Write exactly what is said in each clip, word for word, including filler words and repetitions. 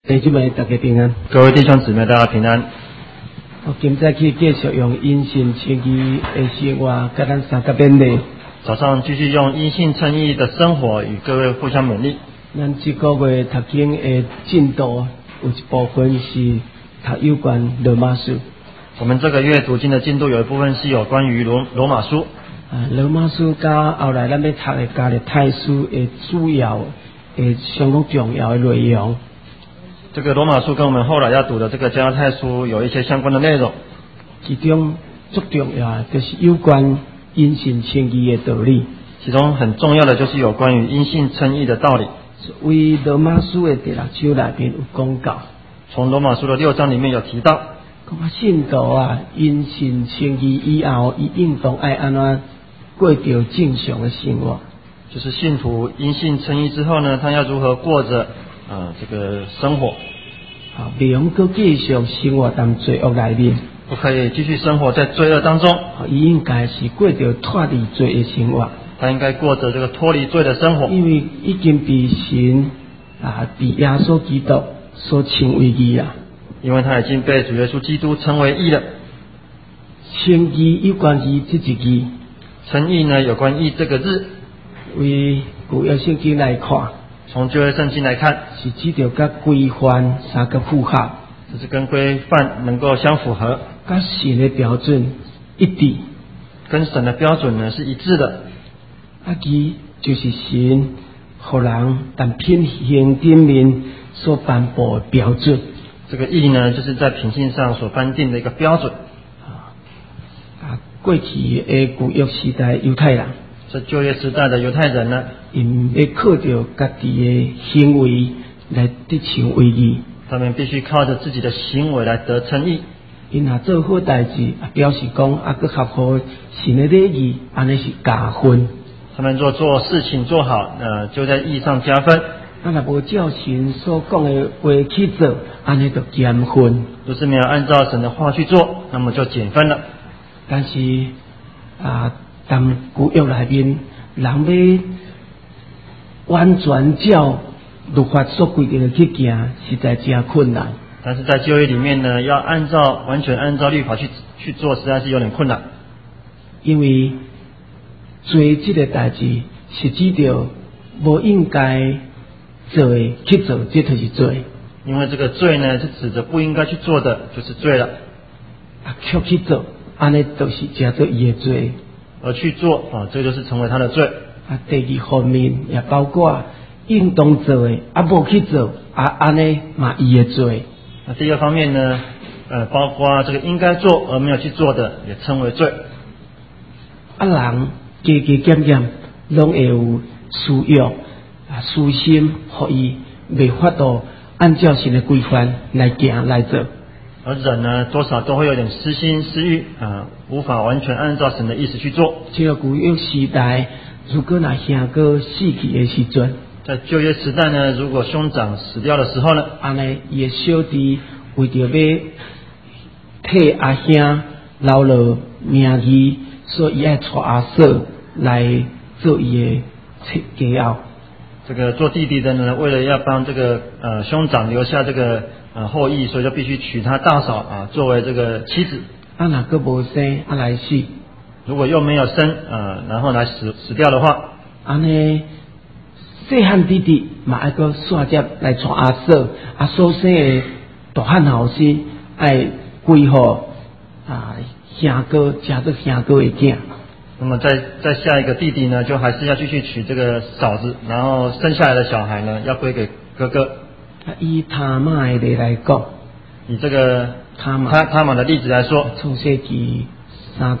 弟兄们，大家平安。 各位弟兄姊妹，大家平安。 我今早去继续用因信称义的生活，跟咱三个勉励。 早上继续用因信称义的生活与各位互相勉励。 咱这个月读经的进度有一部分是读有关罗马书。 我们这个月读经的进度有一部分是有关于罗罗马书。 啊，罗马书加后来咱要读的加利太书的主要的相当重要的内容。 这个罗马书跟我们后来要读的这个加拉太书有一些相关的内容， 其中最重要就是有关因信称义的道理。 其中很重要的就是有关于因信称义的道理。 为罗马书的第六章里面有讲到， 从罗马书的六章里面有提到， 讲啊信徒啊因信称义以后，伊应当爱安怎过着正常的生活。 就是信徒因信称义之后呢，他要如何过着啊这个生活？ 啊，不用搁继续生活在罪恶里面， 不可以继续生活在罪恶当中。 啊，伊应该是过着脱离罪的生活。 他应该过着这个脱离罪的生活， 因为已经被神啊，被耶稣基督所称为义啊。 因为他已经被主耶稣基督称为义了。 称义有关于这一义， 称义呢有关义这个字， 为旧约圣经来看， 从旧约圣经来看， 是指着甲规范三个符合， 这是跟规范能够相符合， 甲神的标准一致， 跟神的标准呢是一致的。 啊，伊就是神互人但品行顶面所颁布的标准。 这个义呢，就是在品性上所颁定的一个标准。 啊，过去的旧约时代犹太人， 这旧约时代的犹太人呢， 因要靠着家己的行为来得称为义。 他们必须靠着自己的行为来得称义。 因若做好代志，表示讲啊，佮合乎神的礼仪，安尼是加分。 他们若做事情做好，呃，就在义上加分。 啊，若无照神所讲的话去做，安尼就减分。 若是没有按照神的话去做，那么就减分了。 但是啊，当旧约内面人要完全照律法所规定的去行，实在真困难。 但是在旧约里面呢，要按照完全按照律法去去做，实在是有点困难。 因为罪这个代志是指着无应该做的去做，这就是罪。 因为这个罪呢，是指着不应该去做的，就是罪了。 啊，却去做，安尼就是叫做伊的罪。 而去做啊，这就是成为他的罪。 啊，第二方面也包括应当做的，啊无去做，啊安尼嘛伊的罪。 那第二方面呢，呃，包括这个应该做而没有去做的，也称为罪。 啊，人加加减减，拢会有需要啊，私心，互伊未法度按照神的规范来行来做。 而人呢，多少都会有点私心私欲啊，无法完全按照神的意思去做。 这个旧约时代，如果那兄哥死去的时阵， 在旧约时代呢，如果兄长死掉的时候呢， 安尼伊的小弟为着要替阿兄留落名义，所以爱带阿嫂来做伊的家后。 这个做弟弟的呢，为了要帮这个呃兄长留下这个呃后裔，所以就必须娶他大嫂啊作为这个妻子。 啊，若个无生啊来死， 如果又没有生啊，然后来死死掉的话， 安尼细汉弟弟嘛爱个线接来带阿嫂，啊所生的大汉后生爱归互啊兄哥，加做兄哥的囝。 那么再再下一个弟弟呢，就还是要继续娶这个嫂子，然后生下来的小孩呢，要归给哥哥。 啊，以他玛的例来讲， 以这个他玛他他玛的例子来说， 创世纪三十，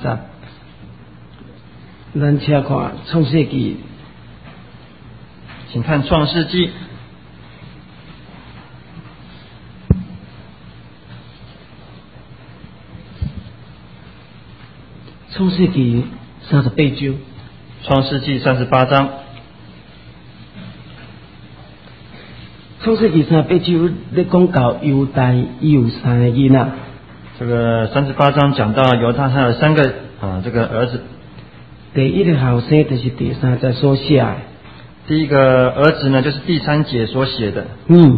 咱且看创世纪， 请看创世纪创世纪三十八章， 创世纪三十八章。 创世纪三十八章咧讲到犹大伊有三个囡仔， 这个三十八章讲到犹大他有三个啊这个儿子。 第一个后生就是第三节所写的。 第一个儿子呢，就是第三节所写的。 嗯，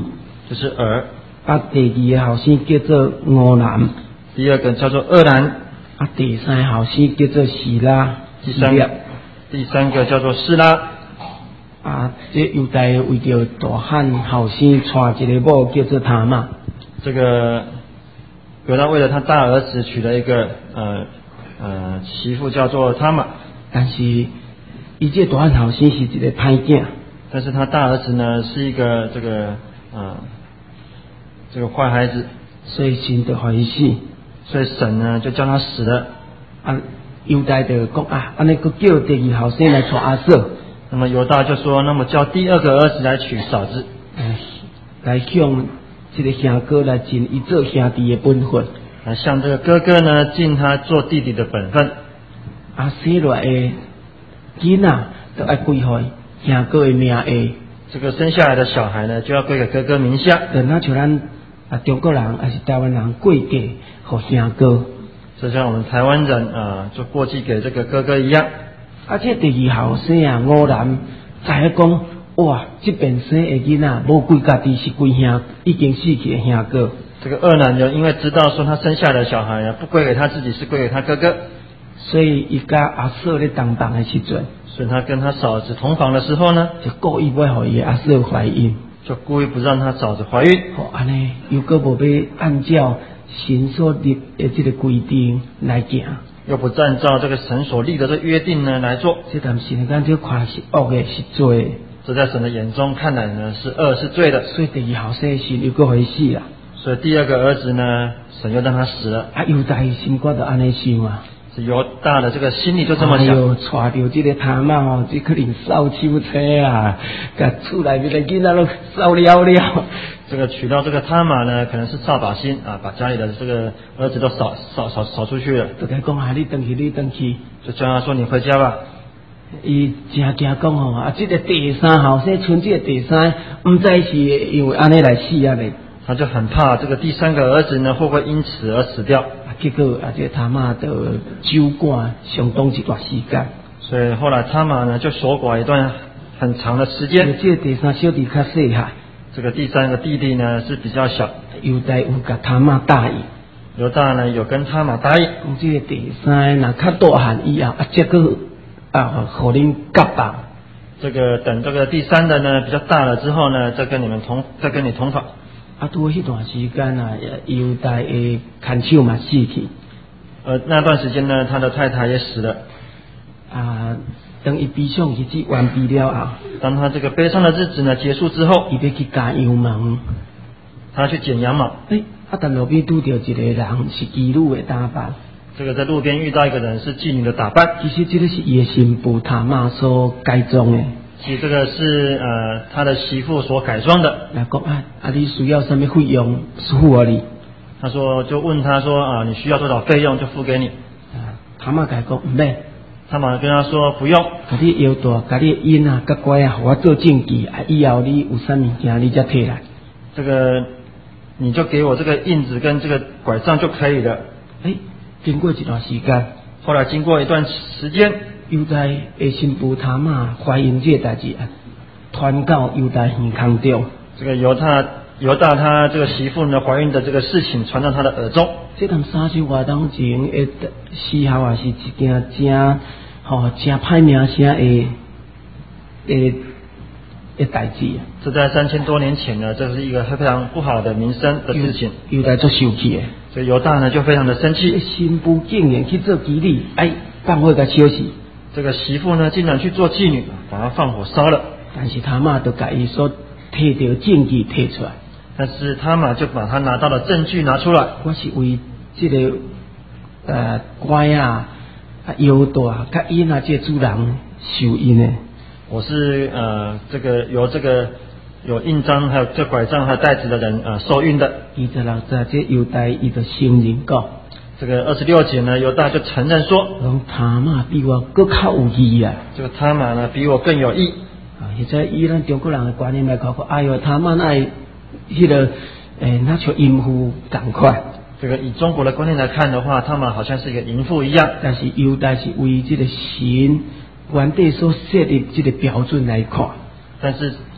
就是儿。 啊，第二个后生叫做俄兰， 第二个叫做厄兰。 啊，第三个后生叫做希拉， 第三第三个叫做示拉。 啊，这犹大为着大汉后生娶一个某叫做他玛。 这个犹大为了他大儿子娶了一个呃呃媳妇叫做他玛， 但是伊这大汉后生是一个歹囝， 但是他大儿子呢是一个这个呃这个坏孩子， 所以神就让伊死。 所以神呢就叫他死了。 啊，犹大就讲啊，安尼佫叫第二后生来娶亚瑟。 那么犹大就说，那么叫第二个儿子来娶嫂子， 来向这个兄哥来尽伊做兄弟的本分， 来向这个哥哥呢尽他做弟弟的本分。 啊，生落来的囡仔都要归还兄哥的名下。 这个生下来的小孩呢，就要归给哥哥名下。 就那像咱啊中国人还是台湾人过继给兄哥， 就像我们台湾人啊，就过继给这个哥哥一样。 啊，这第二后生啊，俄兰知影讲，哇，这边生的囡仔无归家己，是归兄，已经死去的兄哥。 这个厄兰就因为知道说他生下的小孩啊，不归给他自己，是归给他哥哥， 所以伊甲阿瑟咧同房的时阵， 所以他跟他嫂子同房的时候呢， 就故意要互伊阿瑟怀孕， 就故意不让他嫂子怀孕。 哦，安尼又搁无要按照神所立的这个规定来行。 又不按照这个神所立的这约定呢来做， 这但是呢，咱就看是恶的，是罪的。 这在神的眼中看来呢是恶是罪的， 所以第二后生神又搁回死啦。 所以第二个儿子呢，神又让他死了。 啊，犹大心肝就安尼想啊， 是犹大的这个心里就这么想。 哎呦，娶到这个他妈哦，这可能扫帚车啊，甲厝内面的囡仔都扫了了。 这个娶到这个他玛呢，可能是扫把星啊，把家里的这个儿子都扫扫扫扫出去了。 就甲讲啊，你回去，你回去， 就叫他说你回家吧。 伊真惊讲哦，啊，这个第三后生，剩这个第三，唔知是因为安尼来死啊嘞。 他就很怕这个第三个儿子呢会不会因此而死掉。 啊，结果啊，这个他妈就酒馆相当一段时间。 所以后来他玛呢就守寡一段很长的时间。 这个第三小弟较细汉。 这个第三个弟弟呢是比较小， 犹大有甲他妈答应， 犹大呢有跟他玛答应， 讲这个第三若较大汉以后，啊，这个啊，互恁夹棒。 这个等这个第三的呢比较大了之后呢，再跟你们同再跟你同房。 啊，拄迄段时间啊，犹大的看守嘛死去， 呃，那段时间呢，他的太太也死了。 啊，等伊悲伤日子完毕了后， 当他这个悲伤的日子呢结束之后， 伊要去加羊毛， 他去剪羊毛。 诶、欸，啊，但路边拄着一个人是妓女的打扮。 这个在路边遇到一个人是妓女的打扮， 其实这个是伊的新妇他妈所改装的。 其实这个是呃他的媳妇所改装的。 来讲啊，啊，你需要什么费用？付我你。 他说就问他说啊，你需要多少费用就付给你。 啊，他妈甲伊讲唔免。 他马上跟他说不用。 甲你腰带，甲你印啊，甲拐啊，我做证据啊，以后你有啥物件你才摕来。 这个你就给我这个印子跟这个拐杖就可以了。 诶、欸，经过一段时间， 后来经过一段时间， 犹大的新妇他妈怀孕这代志啊，传到犹大耳腔中。 这个犹大犹大他这个媳妇呢怀孕的这个事情传到他的耳中。 这段三十多年前的时候啊，是一件真吼真歹名声的的的代志啊。 这在三千多年前呢，这是一个非常不好的名声的事情。 犹大做生气的， 所以犹大呢就非常的生气。 新妇竟然去做妓女，哎，放火甲烧死。 这个媳妇呢竟然去做妓女，把她放火烧了。 但是他妈就甲伊所摕到证据摕出来。 但是他嘛就把他拿到的证据拿出来。 我是为这个呃拐啊、啊腰带、甲印啊这主人受印的。 我是呃这个由这个有印章还有这拐杖还有带子的人呃受孕的。 二十六节这犹大伊就承认讲， 这个二十六节呢犹大就承认说， 讲他妈比我更较有义啊。 这个他玛呢比我更有义。 啊，现在以咱中国人的观念来看，哎呦他妈那迄个诶，那像淫妇赶快。 这个以中国的观念来看的话，他们好像是一个淫妇一样。 但是犹大是为这个神原地所设立这个标准来看。 但是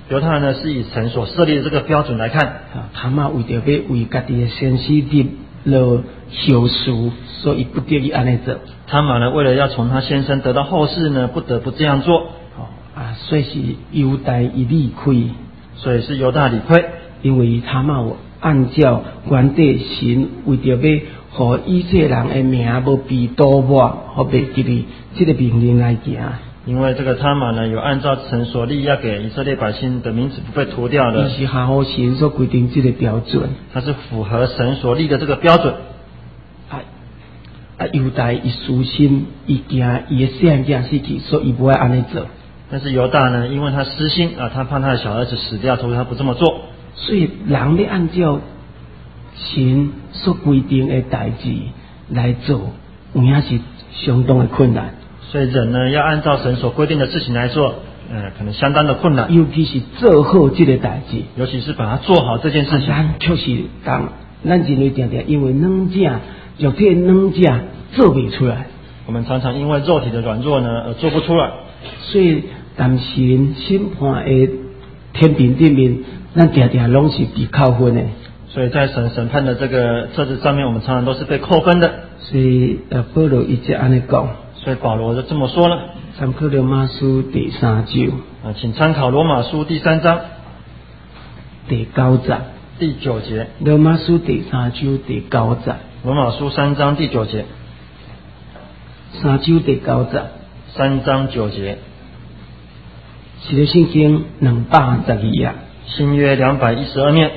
犹太人呢是以神所设立的这个标准来看， 啊，他嘛为着要为家己的先师立了后事，所以不得已安尼做。 他玛呢为了要从他先生得到后世呢，不得不这样做。 哦啊，所以是犹大伊理亏， 所以是犹大理亏， 因为他嘛有按照原底神为着要互以色列人的名无被盗抹，互被入去这个命令来行。 因为这个他玛呢有按照神所立要给以色列百姓的名字不被涂掉的， 伊是合乎神所规定这个标准， 它是符合神所立的这个标准。 啊啊，犹大伊私心，伊惊伊的细汉囝死去，所以伊不爱安尼做。 但是犹大呢，因为他私心啊，他怕他的小儿子死掉，所以他不这么做。 所以人要按照神所规定的代志来做，有影是相当的困难。 所以人呢，要按照神所规定的事情来做，呃，可能相当的困难。 尤其是做好这个代志， 尤其是把它做好这件事情。 咱确实当咱认为常常因为软者，肉体软者做不出来。 我们常常因为肉体的软弱呢，而做不出来。 所以，但神审判的天平顶面，咱常常拢是被扣分的。 所以在神审判的这个册子上面，我们常常都是被扣分的。 所以，呃，保罗一直安尼讲。 所以保罗就这么说了。 参考罗马书第三章。 啊，请参考罗马书第三章第九节。 第九节。 罗马书第三章第九节。 罗马书三章第九节。 三章第九节。 三章九节。 是的圣经两百十二页。 新约两百一十二面。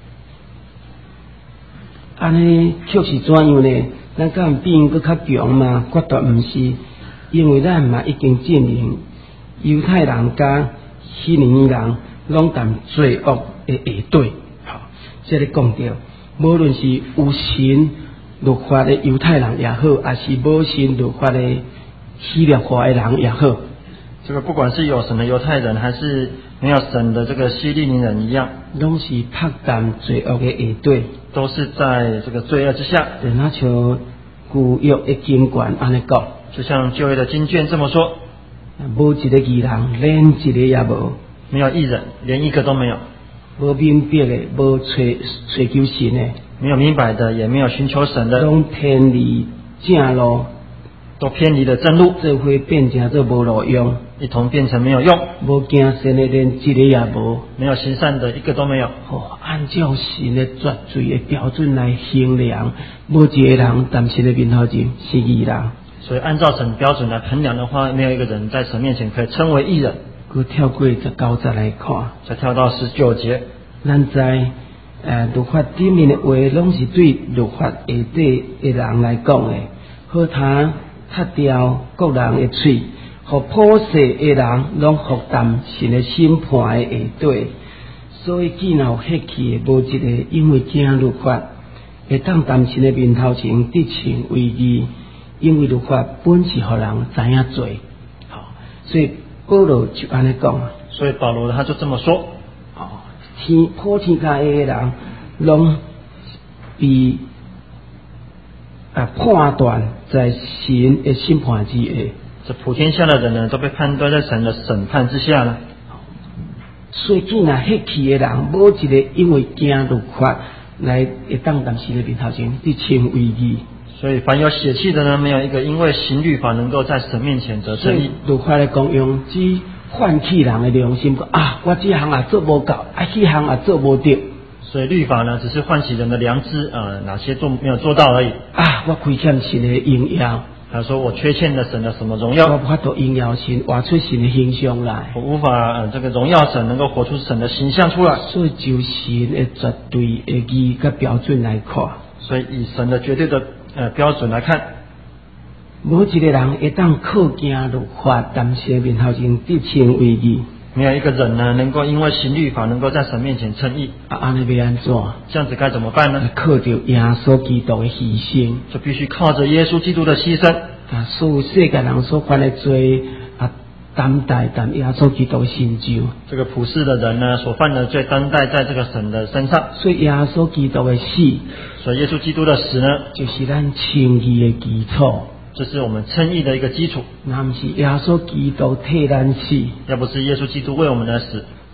安尼确实怎样呢？咱敢比因搁较强嘛？绝对毋是，因为咱嘛已经证明犹太人甲希利尼人拢谈罪恶的下对。好，这里讲到，无论是有神律法的犹太人也好，还是无神律法的希腊化的人也好， 这个不管是有神的犹太人，还是没有神的这个希利尼人一样， 拢是拍谈罪恶的下对。 都是在这个罪恶之下。 就那像旧约的经卷安尼讲， 就像旧约的经卷这么说， 无一个义人，连一个也无， 没有义人，连一个都没有。 无明白的，无追追求神的， 没有明白的，也没有寻求神的， 拢偏离正路， 都偏离了正路， 这会变成做无路用， 一同变成没有用。 无行善的，连一个也无， 没有行善的，一个都没有。 哦，按照神的绝对的标准来衡量，无一个人在神的面头前是义人。 所以按照神标准来衡量的话，没有一个人在神面前可以称为义人。 佮跳过十九节来看， 再跳到十九节， 咱在呃律法顶面的话，拢是对律法下底的人来讲的，好他擦掉各人的嘴，互普世的人拢负担神的审判的下底。所以既然有血气的，无一个因为惊律法，会当担神的面头前得称为义，因为律法本是互人知影罪。好，所以保罗就安尼讲， 所以保罗他就这么说， 哦，天普天下的人拢被啊判断在神的审判之下。 这普天下的人呢，都被判断在神的审判之下了。 所以既然血气的人，无一个因为惊律法来会当担神的面头前得称为义。 所以凡有血气的呢，没有一个因为行律法能够在神面前得称义。 律法的功用只唤起人的良心，啊，我这项啊做无够，啊，那项啊做无对。 所以律法呢，只是唤起人的良知啊、呃，哪些做没有做到而已。 啊，我亏欠神的荣耀。 他说我缺欠了神的什么荣耀？ 我无法度荣耀神，活出神的形象来。 我无法呃这个荣耀神，能够活出神的形象出来。 所以就神的绝对的义跟标准来看， 所以以神的绝对的呃标准来看， 无一个人会当靠行律法，但神面头前得称为义。 没有一个人呢，能够因为行律法，能够在神面前称义。 啊，安尼要安怎？ 这样子该怎么办呢？ 靠着耶稣基督的牺牲， 就必须靠着耶稣基督的牺牲。 啊，所有世界人所犯的罪啊，担待但耶稣基督成就。 这个普世的人呢，所犯的罪担待在这个神的身上。 所以耶稣基督的死， 所以耶稣基督的死呢， 就是咱称义的基础。 这是我们称义的一个基础。 那不是耶稣基督替咱死， 要不是耶稣基督为我们而死，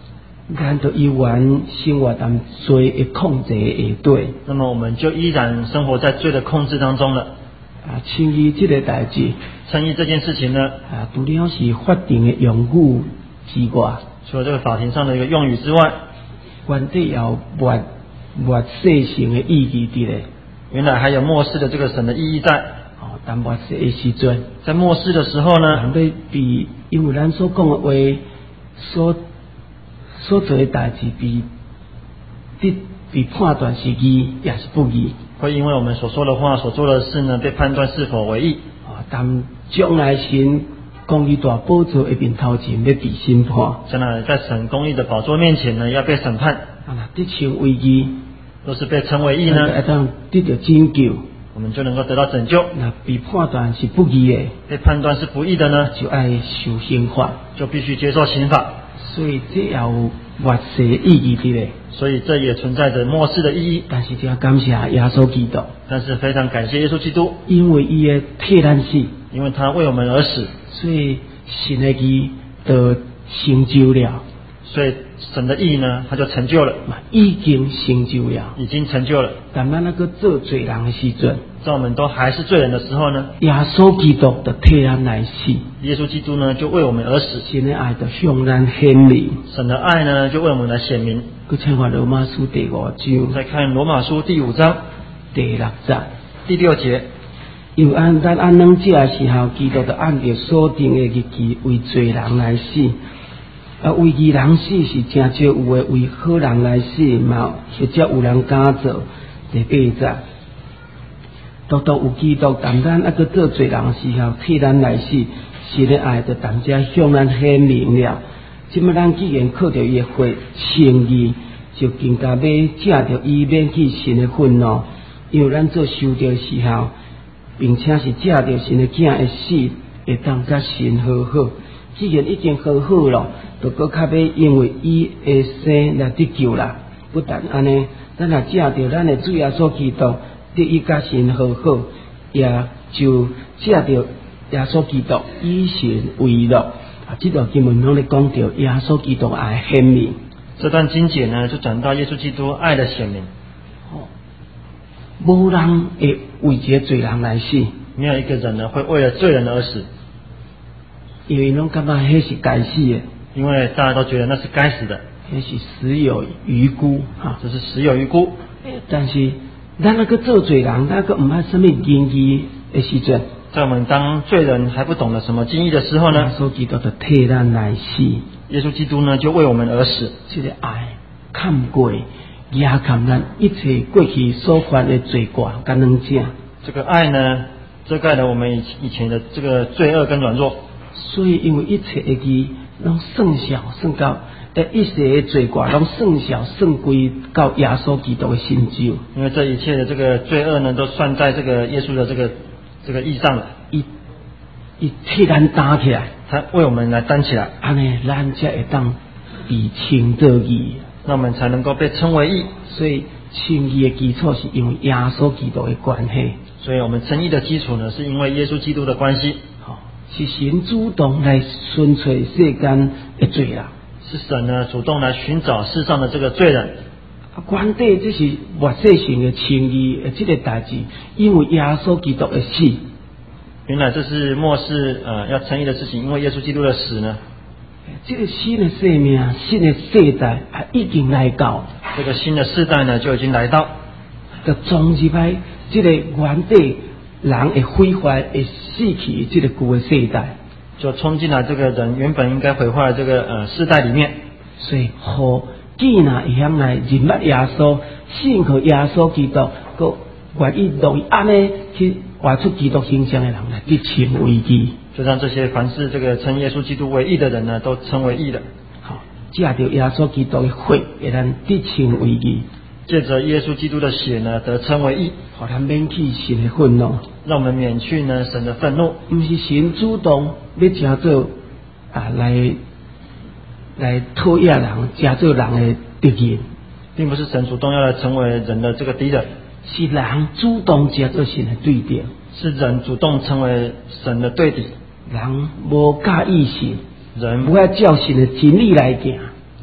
咱都依然生活在罪的控制下底。 那么我们就依然生活在罪的控制当中了。 啊，称义这个代志， 称义这件事情呢， 啊，除了是法定的用语之外， 除了这个法庭上的一个用语之外， 原底也有末末世性的意义伫咧。 原来还有末世的这个神的意义在。 哦，当末世的时阵， 在末世的时候呢， 人要比因为咱所讲的话，所所做的代志，比比比判断是义也是不义。 会因为我们所说的话、所做的事呢，被判断是否为义。 啊，但将来神公义大宝座的面头前要被审判。 将来在神公义的宝座面前呢，要被审判。 啊，得称为义， 若是被称为义呢， 会当得到拯救， 我们就能够得到拯救。 那被判断是不义的， 被判断是不义的呢， 就爱受刑罚， 就必须接受刑罚。 所以这也有末世的意义伫咧。 所以这也存在着末世的意义。 但是要感谢耶稣基督， 但是非常感谢耶稣基督， 因为伊的替咱死， 因为他为我们而死， 所以神的义就成就了。 所以神的义呢，他就成就了， 已经成就了， 已经成就了。 但咱那个做罪人的时阵， 在我们都还是罪人的时候呢， 耶稣基督就替咱来死， 耶稣基督呢就为我们而死， 神的爱就向咱显明， 神的爱呢就为我们来显明。 佮请看罗马书第五章， 再看罗马书第五章第六节， 第六节， 又按咱按两者时候，基督就按照所定的日期为罪人来死。啊，为义人死是真少有诶，为好人来死嘛，或者有人敢做。第八节，独独有基督，但咱啊个做罪人时候替咱来死，神的爱就但遮向咱显明了。即么咱既然靠着伊诶血称义，就更加要借着伊免去神的愤怒，因为咱做受着时候，并且是借着神的囝的死，会当甲神和好。既然已经和好了，就搁较要因为伊的生来得救啦。不但安尼，咱也借着咱的主耶稣基督得以甲神和好，也就借着耶稣基督以神为乐。啊，这段经文拢咧讲到耶稣基督爱显明。 这段经节呢，就讲到耶稣基督爱的显明。 哦，无人会为一个罪人来死， 没有一个人呢会为了罪人而死， 因为拢感觉迄是该死的， 因为大家都觉得那是该死的， 迄是死有余辜哈。 这是死有余辜。 但是咱那个做罪人，那个唔爱什么经义的时阵， 在我们当罪人还不懂得什么经义的时候呢， 耶稣基督就替咱来死。 耶稣基督呢就为我们而死。 这个爱看过，也看咱一切过去所犯的罪过跟软弱。 这个爱呢，遮盖了我们以以前的这个罪恶跟软弱。 所以因为一切的义拢算小算到，诶，一切的罪过拢算小算归到耶稣基督的身上。 因为这一切的这个罪恶呢，都算在这个耶稣的这个这个义上了。 伊伊替咱担起来， 他为我们来担起来， 安尼咱才会当被称作义， 那我们才能够被称为义。 所以称义的基础是因为耶稣基督的关系。 所以我们称义的基础呢，是因为耶稣基督的关系。 是神主动来寻找世间的罪人， 是神呢主动来寻找世上的这个罪人。 啊，原底这是末世性的称义的这个代志，因为耶稣基督的死。 原来这是末世呃要称义的事情，因为耶稣基督的死呢， 这个新的生命、新的世代啊，已经来到。 这个新的世代呢就已经来到， 就终入来这个原底人会毁坏、会死去这个旧的世代， 就冲进来这个人原本应该毁坏的这个呃世代里面。 所以好，既然会向来认捌耶稣，信靠耶稣基督，佮愿意用安尼去活出基督形象的人来得称为义。 就让这些凡是这个称耶稣基督为义的人呢，都称为义的。 好，借着耶稣基督的血，会咱得称为义。 借着耶稣基督的血呢，得称为义， 好，咱免去神的愤怒， 让我们免去呢神的愤怒。 不是神主动要加做啊来来讨厌人，加做人的敌人， 并不是神主动要来成为人的这个敌人， 是人主动加做神的对敌， 是人主动成为神的对敌。 人无介意神， 人不要照神的真理来行。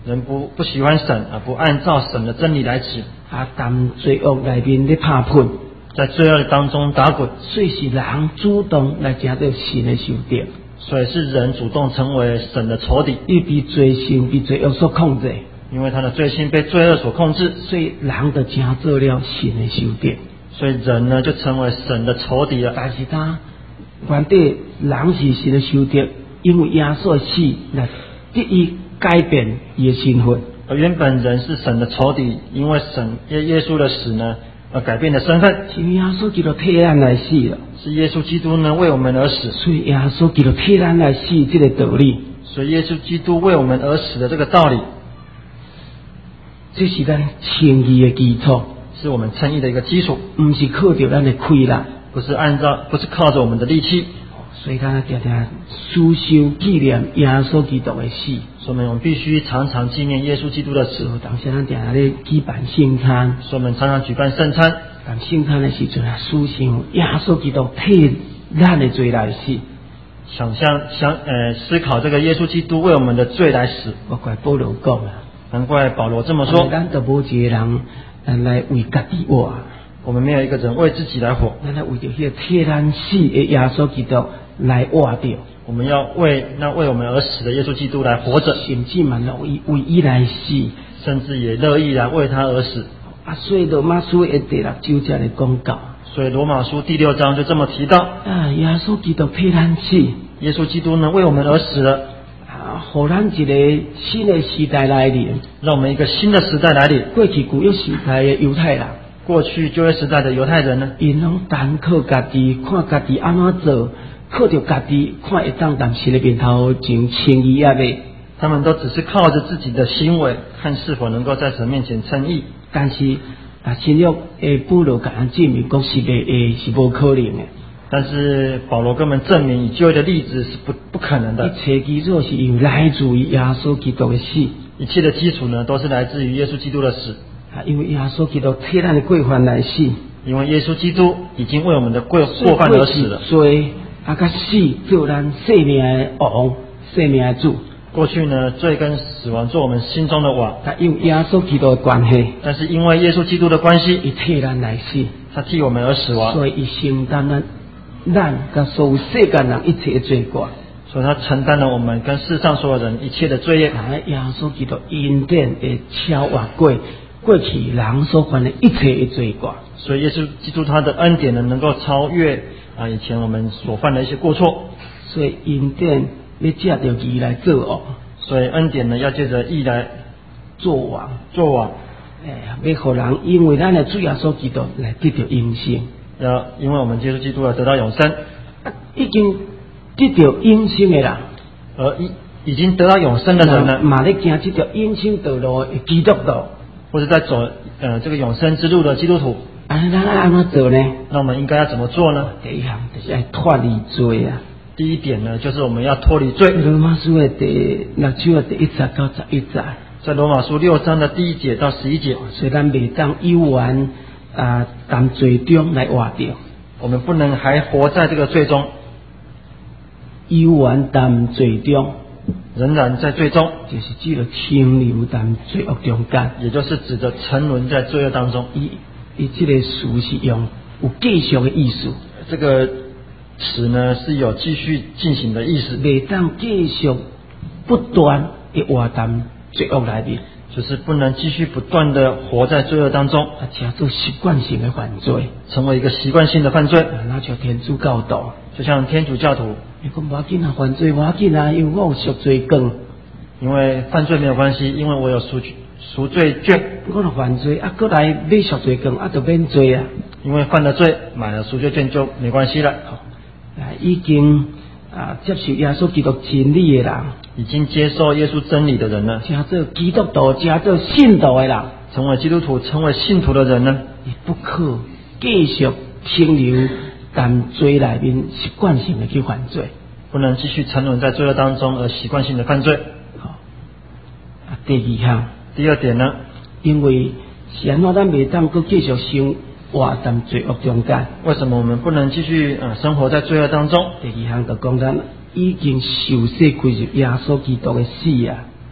人不不喜欢神啊，不按照神的真理来行啊，但罪恶内面咧拍拼， 在罪恶当中打滚， 所以是人主动来成到神的仇敌， 所以是人主动成为神的仇敌， 伊被罪性、被罪恶所控制， 因为他的罪性被罪恶所控制， 所以人就成做了神的仇敌， 所以人呢就成为神的仇敌了。 但是他原底人是神的仇敌，因为耶稣的死来得以改变伊的身份。 而原本人是神的仇敌，因为神耶耶稣的死呢，而改变了身份。 是耶稣基督替咱来死了， 是耶稣基督呢为我们而死， 所以耶稣基督替咱来死这个道理， 所以耶稣基督为我们而死的这个道理， 这是咱称义的基础， 是我们称义的一个基础， 不是靠着咱的亏啦， 不是按照，不是靠着我们的力气。 所以咱常常思想纪念耶稣基督的死。 所以我们必须常常纪念耶稣基督的死。 当时咱常常咧举办圣餐， 所以我们常常举办圣餐。 办圣餐的时阵啊，思想耶稣基督替咱的罪来死。 想象想呃思考这个耶稣基督为我们的罪来死。 我怪保罗讲啊， 难怪保罗这么说。 咱都无一个人来为家己活， 我们没有一个人为自己来活， 咱来为着迄个替咱死的耶稣基督来活着。 我们要为那为我们而死的耶稣基督来活着， 甚至嘛乐意为伊来死， 甚至也乐意来为他而死。 啊，所以罗马书的第六章才来讲到， 所以罗马书第六章就这么提到啊，耶稣基督替咱死， 耶稣基督呢为我们而死了， 啊，互咱一个新的时代来临， 让我们一个新的时代来临。 过去旧约时代的犹太人， 过去旧约时代的犹太人呢， 因拢单靠家己看家己安怎做。靠着家己看会当当神的面头前称义啊未？ 他们都只是靠着自己的行为，看是否能够在神面前称义。 但是啊，新约诶保罗甲咱证明，讲是未诶是无可能的。 但是保罗跟我们证明，以旧约的例子是不不可能的。 一切基础是由来自于耶稣基督的死， 一切的基础呢，都是来自于耶稣基督的死。 啊，因为耶稣基督替咱的过犯来死， 因为耶稣基督已经为我们的过过犯而死了。 所以啊，甲死做咱生命的王，生命的主。 过去呢，罪跟死亡做我们心中的王。 啊，因为耶稣基督的关系， 但是因为耶稣基督的关系， 伊替咱来死， 他替我们而死亡， 所以伊承担咱咱甲所有世间人一切的罪过。 所以他承担了我们跟世上所有人一切的罪业。 啊，耶稣基督恩典会超越过过去人所犯的一切的罪过。 所以耶稣基督他的恩典呢，能够超越啊以前我们所犯的一些过错。 所以恩典要借着义来做王， 所以恩典呢要借着义来做王， 做王。 哎，要互人因为咱的主耶稣基督来得到永生。 要因为我们接受基督而得到永生。 啊，已经得到永生的人， 而已已经得到永生的人呢， 嘛咧行这条永生道路的基督徒， 或者在走呃这个永生之路的基督徒。 啊，咱安怎做呢？ 那我们应该要怎么做呢？ 第一项就是要脱离罪啊。 第一点呢，就是我们要脱离罪。 罗马书的第六章的第一节到十一节， 在罗马书六章的第一节到十一节， 所以咱未当有缘啊，当罪中来活着。 我们不能还活在这个罪中， 有缘当罪中， 仍然在罪中， 就是指着停留当罪恶中间， 也就是指着沉沦在罪恶当中。 伊伊这个词是用有继续的意思， 这个词呢是有继续进行的意思， 未当继续不断的活当罪恶来面， 就是不能继续不断的活在罪恶当中， 啊，加做习惯性的犯罪， 成为一个习惯性的犯罪。 啊，那就天主教导， 就像天主教徒， 你讲无要紧啊，犯罪无要紧啊，因为我有赎罪券， 因为犯罪没有关系，因为我有赎赎罪券， 我若犯罪啊，过来买赎罪券啊，就免罪啊， 因为犯了罪买了赎罪券就没关系了。 啊，已经啊接受耶稣基督真理的人， 已经接受耶稣真理的人呢， 加做基督徒，加做信徒的人， 成为基督徒、成为信徒的人呢， 你不可继续停留在罪内面习惯性的去犯罪， 不能继续沉沦在罪恶当中而习惯性的犯罪。 好，啊，第二项， 第二点呢， 因为是安怎咱未当搁继续生活在罪恶中间？ 为什么我们不能继续呃生活在罪恶当中？ 第二项就讲咱已经受洗归入耶稣基督的死啊。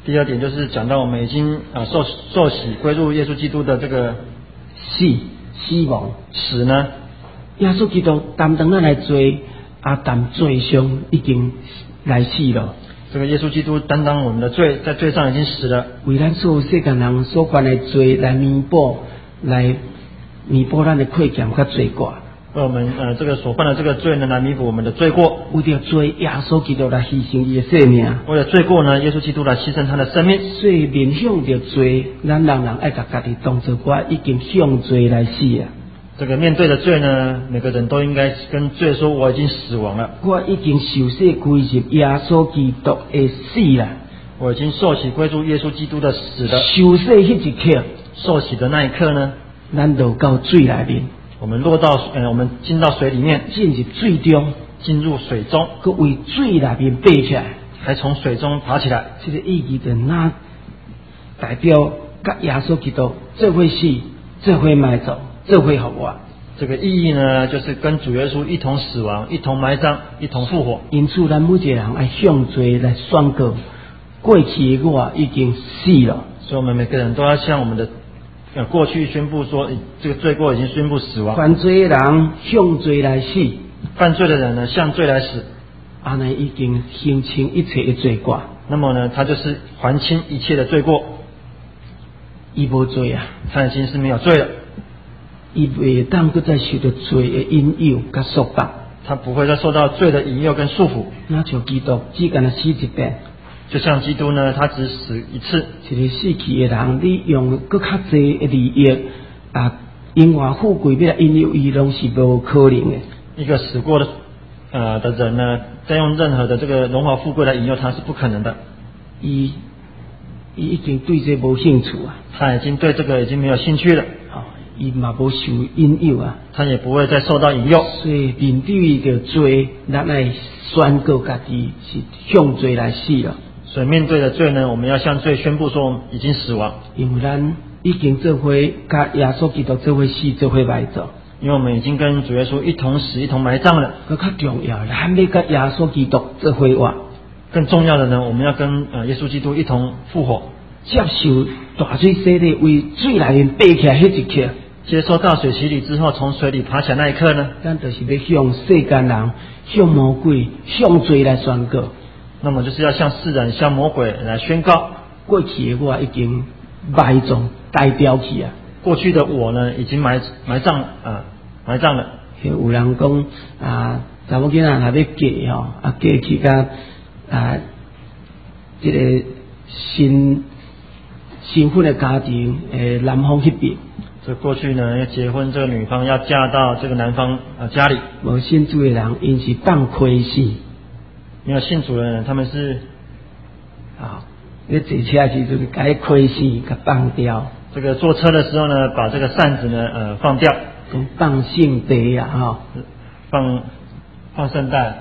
第二点就是讲到我们已经啊受受洗归入耶稣基督的这个死死亡死呢， 耶稣基督担当咱来罪，啊担罪上已经来死了。 这个耶稣基督担当我们的罪，在罪上已经死了， 为咱所有世间人所犯的罪来弥补，来弥补咱的亏欠和罪过。 为我们呃这个所犯的这个罪呢，来弥补我们的罪过。 为了罪，耶稣基督来牺牲伊的生命。 为了罪过呢，耶稣基督来牺牲他的生命。 所以面向着罪，咱人人爱甲家己当作我已经向罪来死啊。 这个面对的罪呢，每个人都应该跟罪说：“我已经死亡了， 我已经受洗归入耶稣基督的死啦。 我已经受洗归入耶稣基督的死了。” 受洗迄一刻， 受洗的那一刻呢， 咱落到水内面， 我们落到呃，我们进到水里面， 进入水中， 进入水中， 佮为水内面爬起来， 还从水中爬起来。 这个意义就那代表甲耶稣基督做伙死，做伙埋葬，做伙复活。 这个意义呢，就是跟主耶稣一同死亡，一同埋葬，一同复活。 因此，咱每一个人爱向罪来宣告，过去的我已经死了。 所以，我们每个人都要向我们的呃过去宣布说，这个罪过已经宣布死亡。 犯罪的人向罪来死， 犯罪的人呢，向罪来死， 安尼已经清清一切的罪过。 那么呢，他就是还清一切的罪过。 伊无罪啊， 他已经是没有罪了。 伊袂当搁再受到罪的引诱甲束缚， 他不会再受到罪的引诱跟束缚。 那像基督只干了死一遍， 就像基督呢，他只死一次。 一个死去的人，你用搁较济的利益啊、荣华富贵要来引诱伊，拢是无可能的。 一个死过的呃的人呢，再用任何的这个荣华富贵来引诱他是不可能的。 伊伊已经对这无兴趣啊， 他已经对这个已经没有兴趣了。 哦，伊嘛无受引诱啊， 他也不会再受到引诱。 所以面对着罪，咱来宣告家己是向罪来死了。 所以面对的罪呢，我们要向罪宣布说我们已经死亡， 因为咱已经做伙甲耶稣基督做伙死，做伙埋葬。 因为我们已经跟主耶稣一同死，一同埋葬了。 更较重要，咱要甲耶稣基督做伙活。 更重要的呢，我们要跟呃耶稣基督一同复活， 接受大水洗礼，为水内面爬起来迄一刻， 接受大水洗礼之后，从水里爬起来那一刻呢， 咱就是要向世间人、向魔鬼、向罪来宣告。 那么就是要向世人、向魔鬼来宣告， 过去的我已经埋葬、代掉去啊。 过去的我呢，已经埋埋葬啊、呃，埋葬了。 有人讲啊，查某囡仔若要嫁吼，啊嫁去甲啊，这个新新婚的家庭诶，男方迄边。 这过去呢，要结婚，这个女方要嫁到这个男方啊、呃、家里。 无信主的人，因是放亏死。 没有信主的人，他们是啊，你坐车时阵该亏死，甲放掉。 这个坐车的时候呢，把这个扇子呢呃放掉， 讲放圣地啊，哈， 放放圣诞。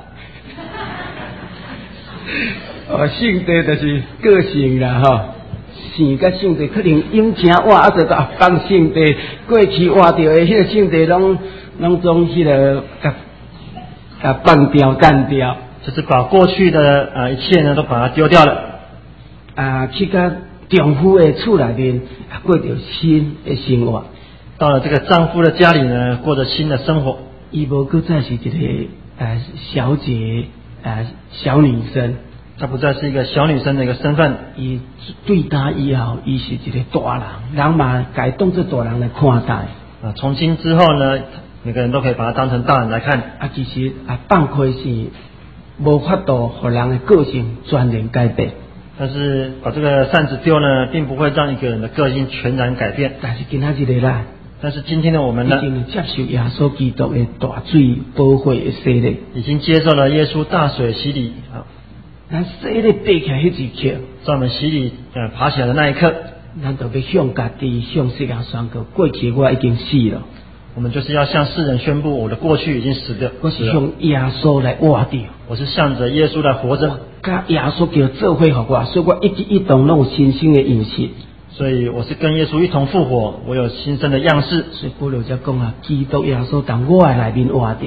哦，圣地就是个性啦，哈。圣甲圣地可能用钱活，啊，就甲放圣地，过去活着的迄个圣地拢拢总迄个甲甲放掉、干掉， 就是把过去的呃一切呢都把它丢掉了。 啊，去甲丈夫的厝内面过着新的生活。 到了这个丈夫的家里呢，过着新的生活。 伊无搁再是一个呃小姐呃小女生， 她不再是一个小女生的一个身份。 伊对待以后，伊是一个大人，人嘛该当作大人来看待。 啊，从今之后呢，每个人都可以把他当成大人来看。 啊，其实啊，放开是无法度让人的个性全然改变。 但是把这个扇子丢呢，并不会让一个人的个性全然改变。 但是今仔日的咱， 但是今天的我们呢， 已经接受耶稣基督的大水宝血的洗礼， 已经接受了耶稣大水洗礼啊。 咱洗礼爬起来迄一刻， 在我们洗礼呃爬起来的那一刻， 咱就要向家己、向世界宣告，过去我已经死了。 我们就是要向世人宣布，我的过去已经死掉， 我是向耶稣来活着， 我是向着耶稣来活着。 甲耶稣叫做伙复活，所以我一举一动拢有新生的样式。 所以我是跟耶稣一同复活，我有新生的样式。 所以保罗才讲啊，基督耶稣当我的内面活着。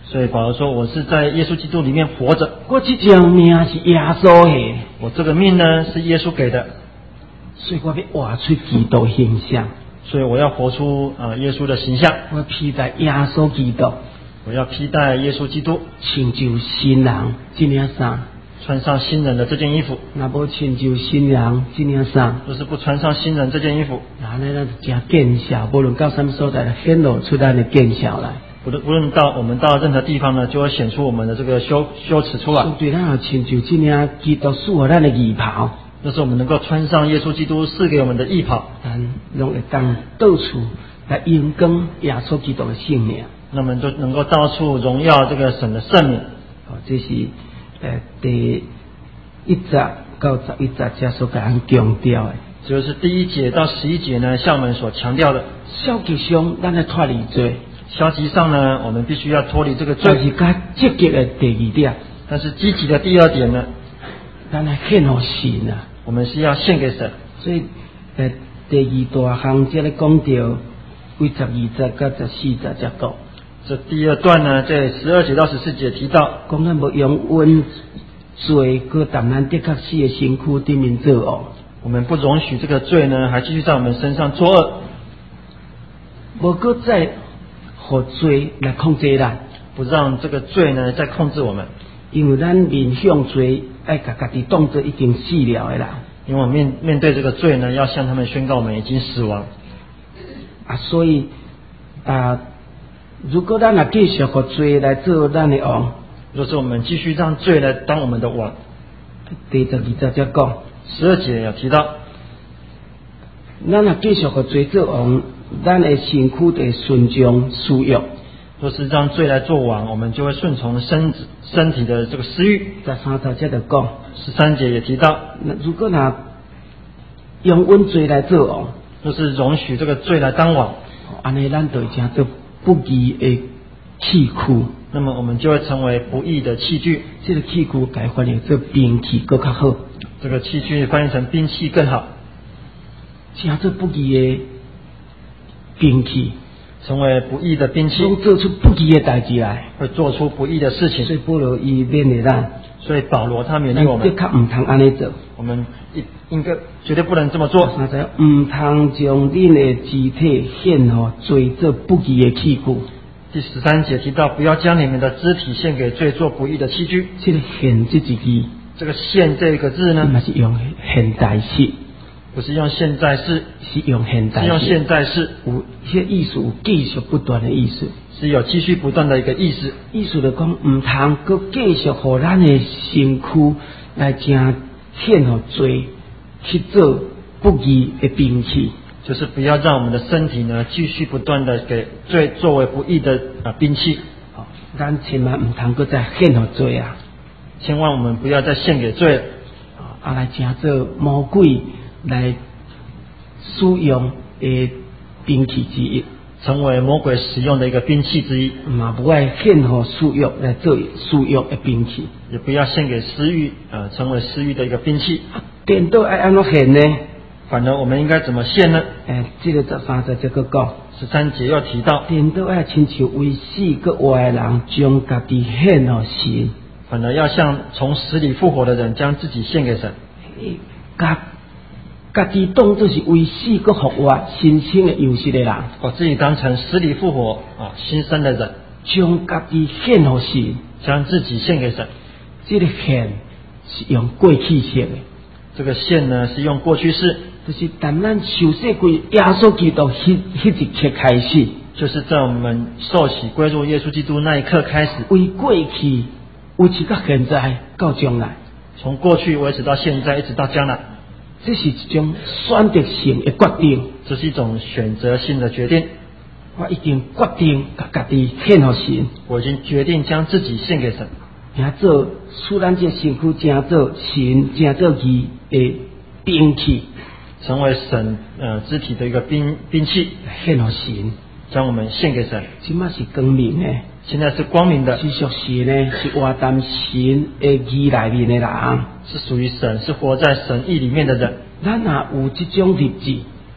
所以保罗说，我是在耶稣基督里面活着， 我这条命是耶稣的， 我这个命呢是耶稣给的， 所以我要活出基督形象， 所以我要活出呃耶稣的形象， 我披戴耶稣基督， 我要披戴耶稣基督， 成就新人这件衫， 穿上新人的这件衣服。 那不成就新人这件衫， 若是不穿上新人这件衣服， 那呢咱就真见效，无论到什么所在，显露出咱的见效来。 不论不论到我们到任何地方呢，就会显出我们的这个羞羞耻出来。 对咱有成就这件基督赐予咱的衣袍， 就是我们能够穿上耶稣基督赐给我们的衣袍， 咱拢会当到处来荣光耶稣基督的性命。 那么就能够到处荣耀这个神的圣名。 哦，这是呃第一节到十一节这所给咱强调的。 这就是第一节到十一节呢，向我们所强调的。 消极上，咱来脱离罪； 消极上呢，我们必须要脱离这个罪。 但是较积极的第二点， 但是积极的第二点呢， 咱来献给神啊。 我们是要献给神。 所以呃第二大项这里讲到为十二节到十四节才讲。 这第二段呢，在十二节到十四节提到， 讲咱无用阮罪，搁担咱的确死的身躯顶面作恶。 我们不容许这个罪呢，还继续在我们身上作恶， 无搁再互罪来控制咱， 不让这个罪呢再控制我们。 因为咱面向罪，爱甲家己当作已经死了的啦。 因为我们面面对这个罪呢，要向他们宣告我们已经死亡啊，所以啊。如果咱也继续和罪来做咱的王， 若是我们继续让罪来当我们的王， 第十二节才讲， 十二节有提到， 咱也继续和罪做王，咱的身躯得顺从私欲。 若是让罪来做王，我们就会顺从身子身体的这个私欲。 十三节才就讲， 十三节也提到， 那如果拿用阮罪来做王， 若是容许这个罪来当王， 安尼咱就真做不义的器具， 那么我们就会成为不义的器具。 这个器具改翻译做兵器更较好， 这个器具翻译成兵器更好， 真做不义的兵器， 成为不义的兵器， 做出不义的代志来， 会做出不义的事情。 所以保罗伊勉励咱， 所以保罗他勉励我们， 的确唔通安尼做， 我们应应该绝对不能这么做。 三者唔通将恁的肢体献予罪做不义的器具。 第十三节提到，不要将你们的肢体献给罪做不义的器具。 这个献这一字， 这个献这个字呢， 嘛是用现代式， 不是用现在式， 是用现代式， 是用现在式， 有些意思有继续不断的意思， 是有继续不断的一个意思。 意思就讲唔通搁继续互咱的身躯来正献予罪去做不义的兵器。 就是不要让我们的身体呢继续不断的给罪作为不义的呃兵器。 好，咱千万唔通搁再献予罪啊！ 千万我们不要再献给罪了， 啊，来正做魔鬼来使用的兵器之一， 成为魔鬼使用的一个兵器之一。 嘛不爱献予私欲来做私欲的兵器， 也不要献给私欲，呃，成为私欲的一个兵器。 颠倒爱安怎献呢？ 反而我们应该怎么献呢？ 诶，这个十三节这个讲， 十三节又提到， 颠倒爱亲像为死个活的人，将家己献予神。 反而要像从死里复活的人，将自己献给神。 家家己当作是为死个复活、新生的有识的人， 把自己当成死里复活啊新生的人， 将家己献予神， 将自己献给神。 这个献是用过去式的， 这个献呢是用过去式， 就是当咱受洗归耶稣基督迄迄一刻开始， 就是在我们受洗归入耶稣基督那一刻开始， 为过去维持到现在到将来， 从过去维持到现在，一直到将来。 这是一种选择性的决定， 这是一种选择性的决定。 我已经决定把家己献予神， 我已经决定将自己献给神， 也做使咱这身躯正做神正做义的兵器， 成为神呃肢体的一个兵兵器， 献予神， 将我们献给神。 即马是光明的， 现在是光明的， 是属神呢，是活在神的义里面的人， 是属于神，是活在神意里面的人。 咱若有这种日子，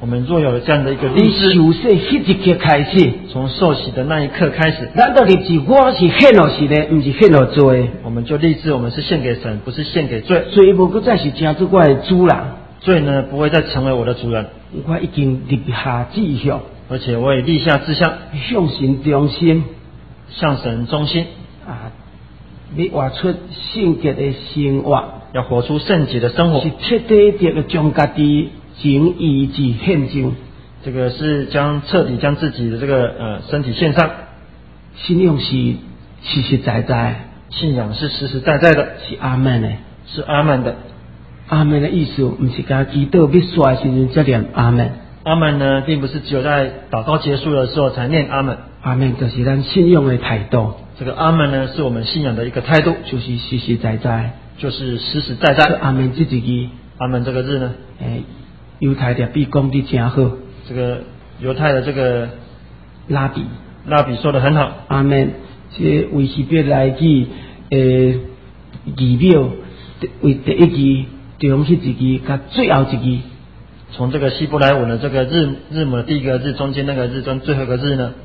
我们若有这样的一个你立志， 受洗迄一刻开始， 从受洗的那一刻开始， 咱都立志我是献互神的，毋是献互罪。 我们就立志我们是献给神，不是献给罪。 罪无搁再是成做我的主人， 罪呢不会再成为我的主人， 我已经立下志向， 而且我也立下志向， 向神忠心向神忠心， 啊！要活出圣洁的生活， 要活出圣洁的生活。 是彻底的将家己情意志献上。 这个是将彻底将自己的这个呃身体献上。 信仰是实实在在， 信仰是实实在在的， 是阿门的， 是阿门的。 阿门的意思不是讲祈祷必煞的时阵才念阿门。 阿门呢，并不是只有在祷告结束的时候才念阿门。 阿门就是咱信仰的态度。 这个阿门呢，是我们信仰的一个态度， 就是实实在在， 就是实实在在。 阿门这一句， 阿门这个字呢， 诶，犹太的比讲得真好。 这个犹太的这个拉比， 拉比说得很好。 阿门。这为希伯来语诶语表为第一句中迄一句，甲最后一句。 从这个希伯来文的这个日日母的第一个日中间那个日跟最后一个日呢，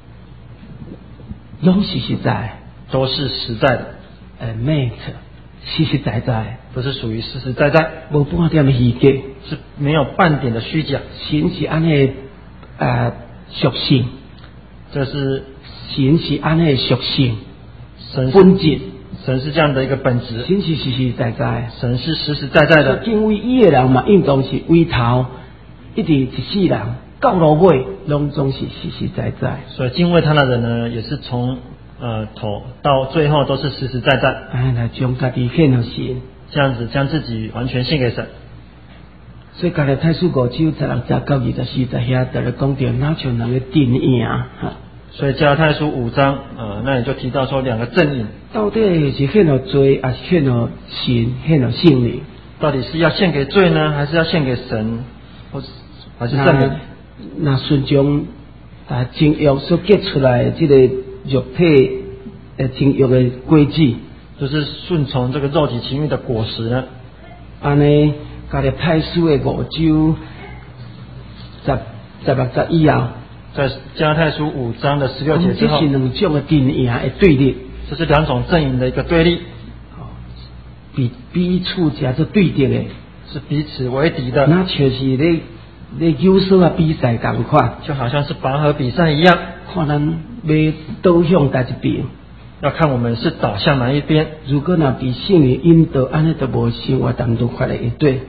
拢是实在， 都是实在的。 呃 ，meant 实实在在， 都是属于实实在在， 无半点虚假， 是没有半点的虚假。 神是安尼呃属性， 这是神是安尼属性， 神本质， 神是这样的一个本质， 神是实实在在， 神是实实在在的。 敬畏伊的人嘛，应当是为头，一直一世人到落尾，拢总是实实在在。 所以敬畏他的人呢，也是从呃头到最后都是实实在在。 哎，来将家己献给神， 这样子将自己完全献给神。 所以加拉太书五章十六节到二十四节遐，就来讲到哪像人嘅阵营哈。 所以加拉太书五章，呃，那也就提到说两个阵营， 到底是献给罪，还是献给神，献给圣灵？ 到底是要献给罪呢，还是要献给神，或是还是圣灵？ 那顺从啊情欲所结出来的这个肉体呃情欲的规矩， 就是顺从这个肉体情欲的果实呢？ 安尼加入太书的五章十十六节以后， 在加拉太书五章的十六节之后， 这是两种的阵营的对立， 这是两种阵营的一个对立， 彼彼此加做对敌的， 是彼此为敌的。 那确实咧咧有所啊比赛同款， 就好像是拔河比赛一样， 看咱要导向哪一边。 要看我们是导向哪一边。 如果若被圣灵引导，安尼就无生活当中快乐一对。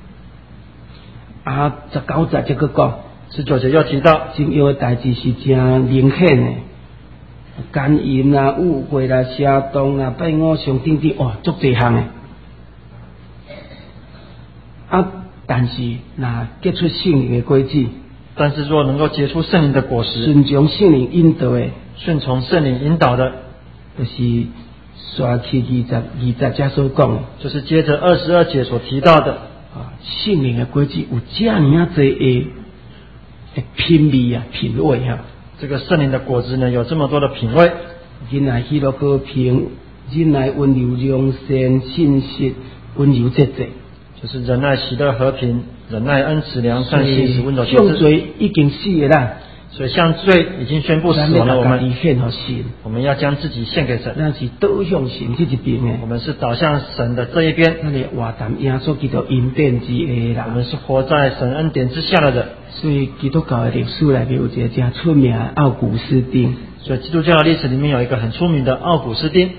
啊，十九节这个讲， 十九节又提到， 情欲的代志是真明显的，奸淫啦、误会啦、邪动啦、拜偶像等等，哇，足多项的。啊，但是若结出圣灵的果子， 但是若能够结出圣灵的果实， 顺从圣灵引导的， 顺从圣灵引导的， 就是刷去二十二十节所讲的， 就是接着二十二节所提到的啊，圣灵的果子有这样啊多的的品味啊、品味啊。 这个圣灵的果子呢，有这么多的品味。 忍耐、喜乐、和平、忍耐、温柔、良善、信实、温柔、节制， 就是忍耐、喜乐、和平、忍耐、恩慈、良善、信实、温柔、节向制。 罪已经死了啦， 所以向罪已经宣布死亡了，我们献给神， 我们要将自己献给神。 那是导向神这一边的， 我们是导向神的这一边。 那里活在耶稣基督恩典之下啦。 我们是活在神恩典之下的人。 所以基督教的历史里面有一个真出名的奥古斯丁。 所以基督教的历史里面有一个很出名的奥古斯丁，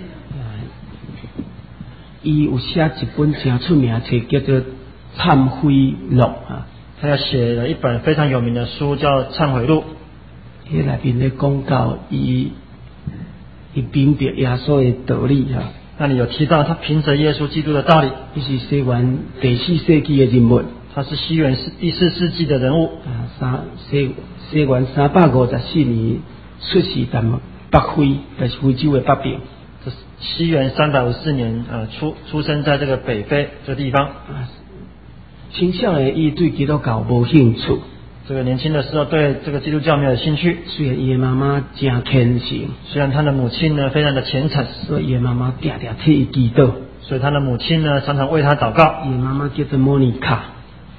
伊有写一本真出名的册，叫做《忏悔录》啊。 他要写了一本非常有名的书，叫《忏悔录》。 迄内面咧讲到伊伊明白耶稣的道理哈。 那里有提到他凭着耶稣基督的道理。 伊是西元第四世纪的人物。 他是西元第四世纪的人物。 啊，三西西元三百五十四年出世在北非，就是非洲的北边。 这是西元三百五十四年，呃，出出生在这个北非这个地方。 啊，青少年伊对基督教无兴趣。 这个年轻的时候对这个基督教没有兴趣。 虽然伊的妈妈真虔诚， 虽然他的母亲呢非常的虔诚， 所以伊的妈妈定定替伊祈祷。 所以他的母亲呢常常为他祷告。 伊的妈妈叫做莫妮卡。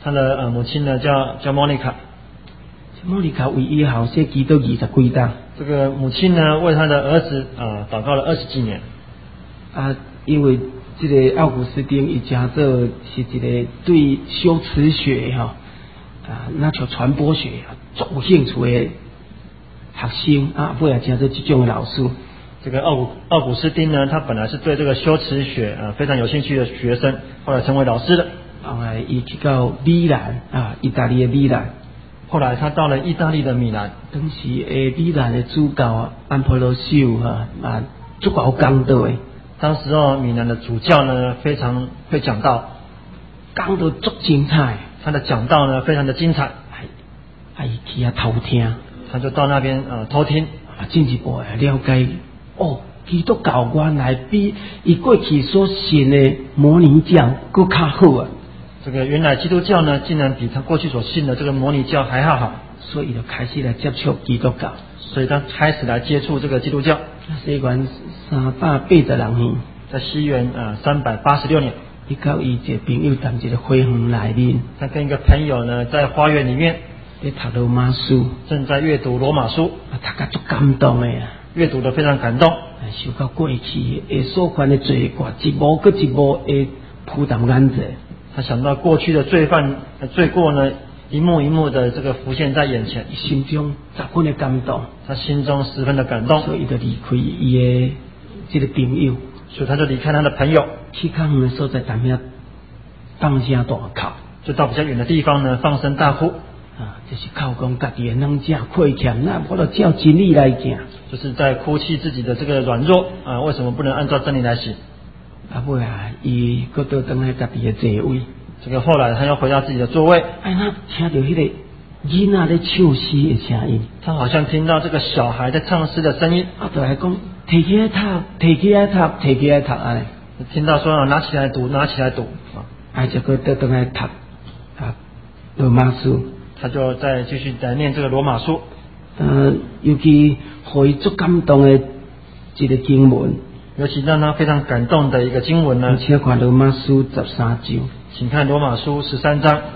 他的呃母亲呢叫叫莫妮卡。 莫妮卡为伊后生祈祷二十几档。 这个母亲呢为他的儿子啊祷告了二十几年。 啊，因为这个奥古斯丁伊家做是一个对修辞学哈啊，那叫传播学啊，足有兴趣的学生啊，后来加做这种的老师。 这个奥古奥古斯丁呢，他本来是对这个修辞学啊非常有兴趣的学生，后来成为老师的。 后来伊去到米兰啊，意大利的米兰。 后来他到了意大利的米兰， 当时诶米兰的主教安普罗修哈啊，足够讲道诶。 当时哦，米兰的主教呢非常会讲道， 讲道足精彩。 他的讲道呢非常的精彩， 哎，去啊偷听， 他就到那边呃偷听， 啊，进一步来了解哦，基督教原来比伊过去所信的摩尼教更较好啊。 这个原来基督教呢，竟然比他过去所信的这个摩尼教还要好， 所以就开始来接触基督教， 所以他开始来接触这个基督教。 西元三百八十六年， 在西元呃三百八十六年， 伊到伊一个朋友踮一个花园内面， 他跟一个朋友呢在花园里面， 在读罗马书， 正在阅读罗马书， 啊，读甲足感动的啊， 阅读得非常感动， 想到过去诶所犯的罪过，一幕搁一幕诶扑淡眼前。 他想到过去的罪犯罪过呢，一幕一幕的这个浮现在眼前， 心中十分的感动， 他心中十分的感动， 所以就离开伊的这个朋友， 所以他就离开他的朋友， 去较远的所在，踮遐放声大哭， 就到比较远的地方呢放声大哭， 啊，就是靠讲家己的软弱亏欠，那我就照真理来行， 就是在哭泣自己的这个软弱啊，为什么不能按照真理来行？ 啊，尾啊，伊搁倒转来家己的座位。 这个后来他又回到自己的座位， 哎，那听到迄个囡仔咧唱诗的声音， 他好像听到这个小孩在唱诗的声音， 啊，就来讲摕起来读，摕起来读，摕起来读安尼。 听到说拿起来读，拿起来读， 哎，就搁倒转来读啊罗马书， 他就再继续来念这个罗马书。 呃，尤其互伊足感动的一个经文。 尤其让他非常感动的一个经文呢， 请看罗马书十三章， 请看罗马书十三章，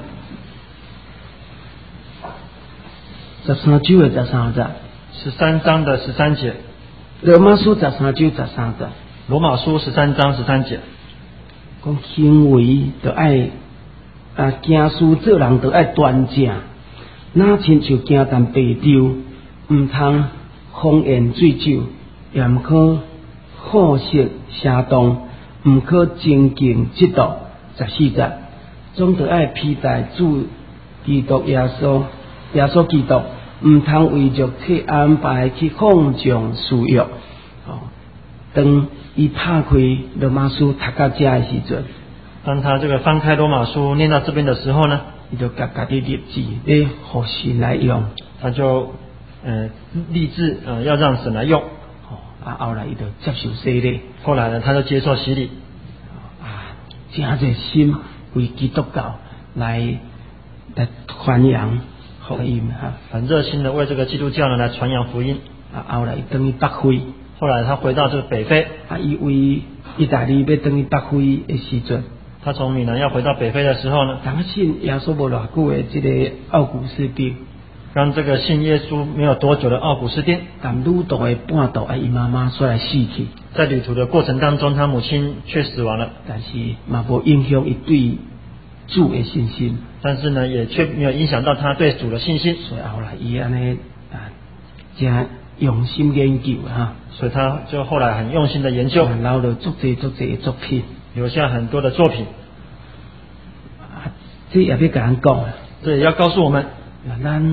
十三章的十三节， 十三章的十三节， 罗马书十三章十三节， 罗马书十三章十三节， 讲行为就爱啊，行事做人就爱端正，哪亲像行淡白粥，唔通风言醉酒，也唔可好色邪动，唔可精进嫉妒。十四节，总得爱披戴主基督耶稣，耶稣基督，唔通为着去安排去放纵私欲。哦，当伊拍开罗马书读到这的时阵， 当他这个翻开罗马书念到这边的时候呢， 伊就家家己立志，咧互神来用， 他就呃立志呃要让神来用。 啊，后来伊就接受洗礼， 后来呢，他就接受洗礼， 啊，真热心为基督教来来传扬福音哈， 很热心的为这个基督教呢来传扬福音。 啊，后来等于北非， 后来他回到这个北非， 啊，伊为意大利要等于北非的时阵， 他从米兰要回到北非的时候呢， 当信耶稣无偌久的这个奥古斯丁。 让这个信耶稣没有多久的奥古斯丁， 但旅途的半途，啊，伊妈妈虽然死去， 在旅途的过程当中，他母亲却死亡了， 但是嘛无影响伊对主的信心。 但是呢，也却没有影响到他对主的信心。 所以后来伊安尼啊，真用心研究哈， 所以他就后来很用心的研究， 留了足济足济的作品， 留下很多的作品。 啊，这也要甲人讲， 这也要告诉我们。 咱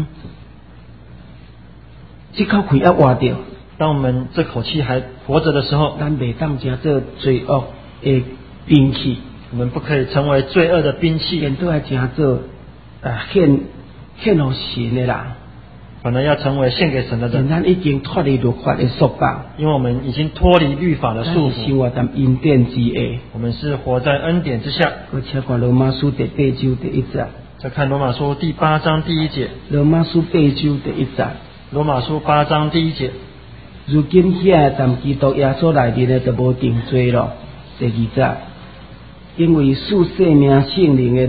这口气要活着， 当我们这口气还活着的时候， 咱袂当成做罪恶的兵器， 我们不可以成为罪恶的兵器， 反倒要成做啊献献互神的人， 反而要成为献给神的人。 咱已经脱离律法的束缚， 因为我们已经脱离律法的束缚， 生活在恩典之下， 我们是活在恩典之下。 而且看罗马书第八章第一节。 再看罗马书第八章第一节， 罗马书八章第一节， 罗马书八章第一节， 如今遐但基督耶稣内面的就无定罪咯。第二节，因为属生命圣灵的律